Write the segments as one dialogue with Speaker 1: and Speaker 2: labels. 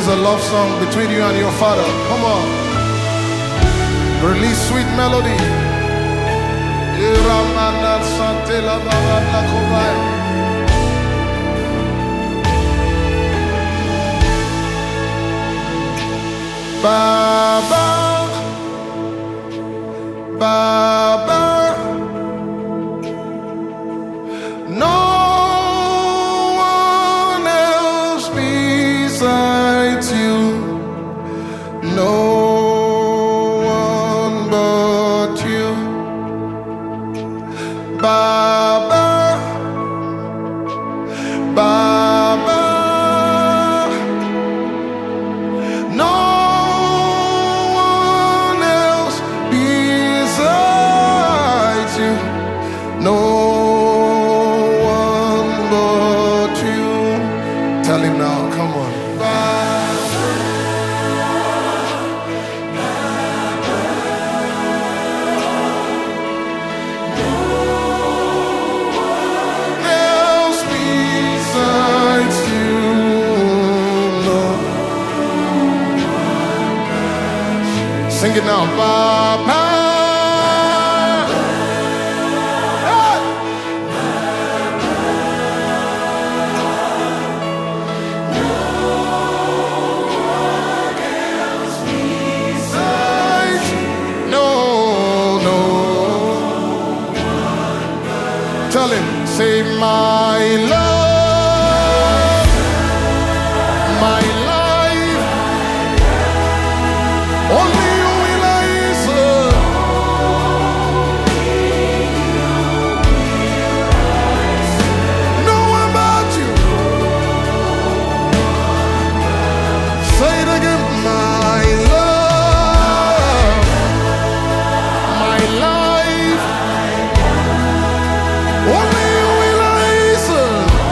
Speaker 1: is a love song between you and your father. Come on. Release sweet melody. Baba, Baba, no one else besides you, no one but you. Baba, Baba, no one else besides you, no one but you. Tell him now, come on. Sing it now, Papa. Hey! No one else besides you. No. Tell him, say my love, my life, only. Only you will I listen.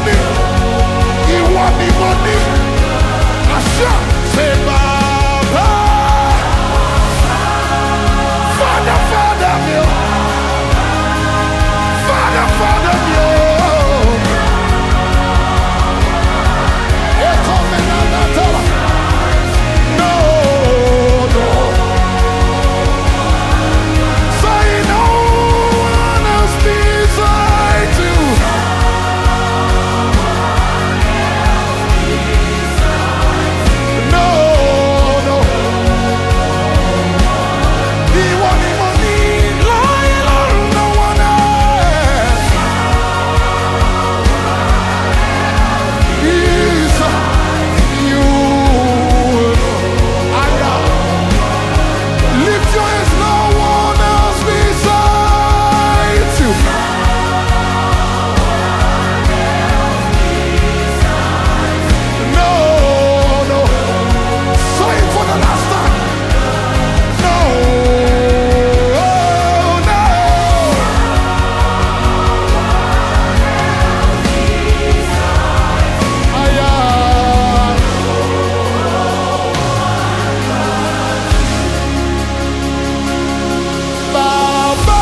Speaker 1: money. He want the money. Asha, say Baba. Father, Father, me. Father, Father, me. No, no. Say no one else beside you. No, no. He want the money, lying on no one else. He's you. Lift your hands, no one else besides you. No, no. Say it for the last time. No, no. Baba.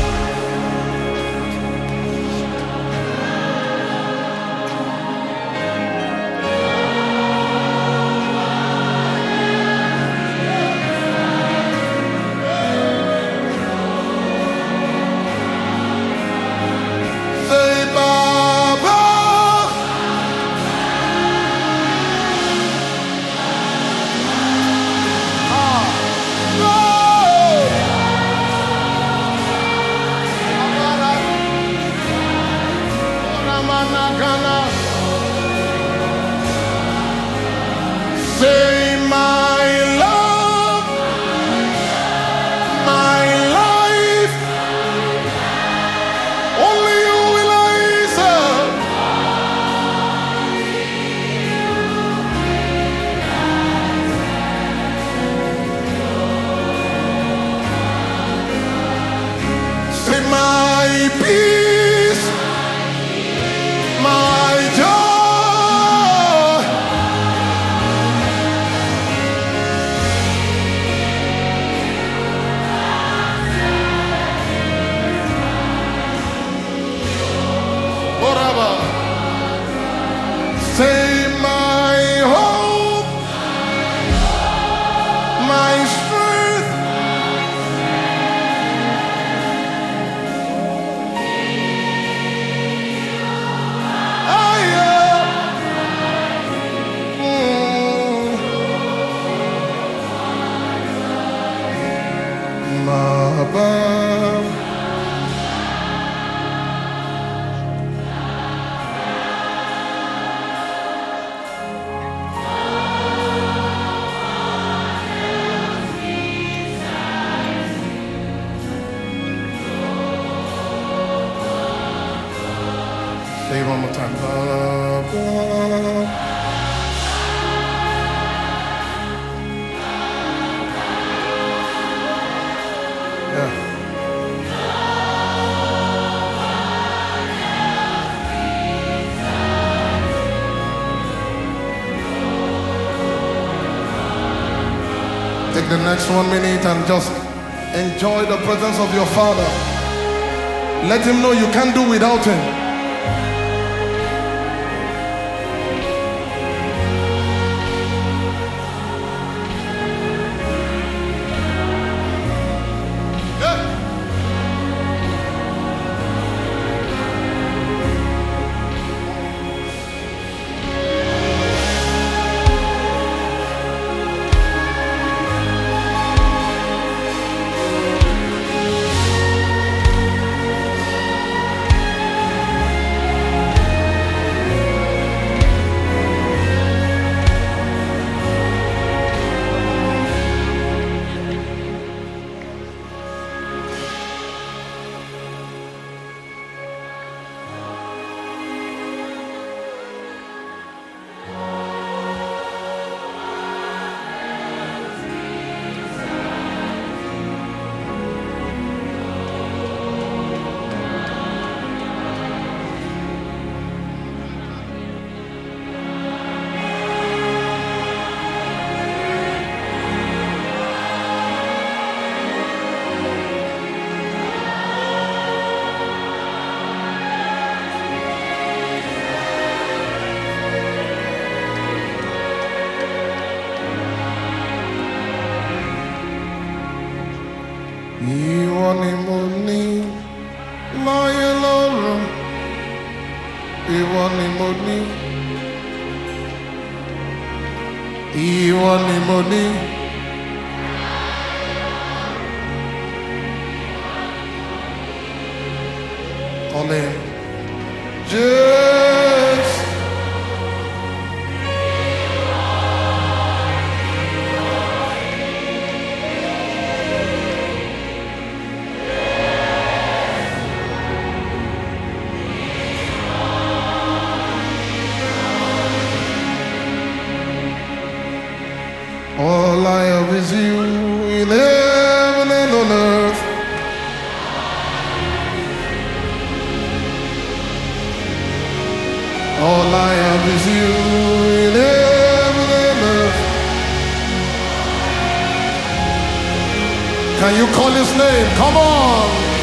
Speaker 1: Say Baba. Say my love, my life, only you will I serve. Say my peace, my joy. Whatever. Say my hope, my strength. I am. Baba. Say it one more time. Baba. Yeah. Take the next 1 minute and just enjoy the presence of your Father. Let him know you can't do without him. ni mo ní láyé lọ́run, ìwọ ni mo ní, ìwọ ni mo ní. Call him Jesus. All I have is you in heaven and on earth. All I have is you in heaven and earth. Can you call his name? Come on.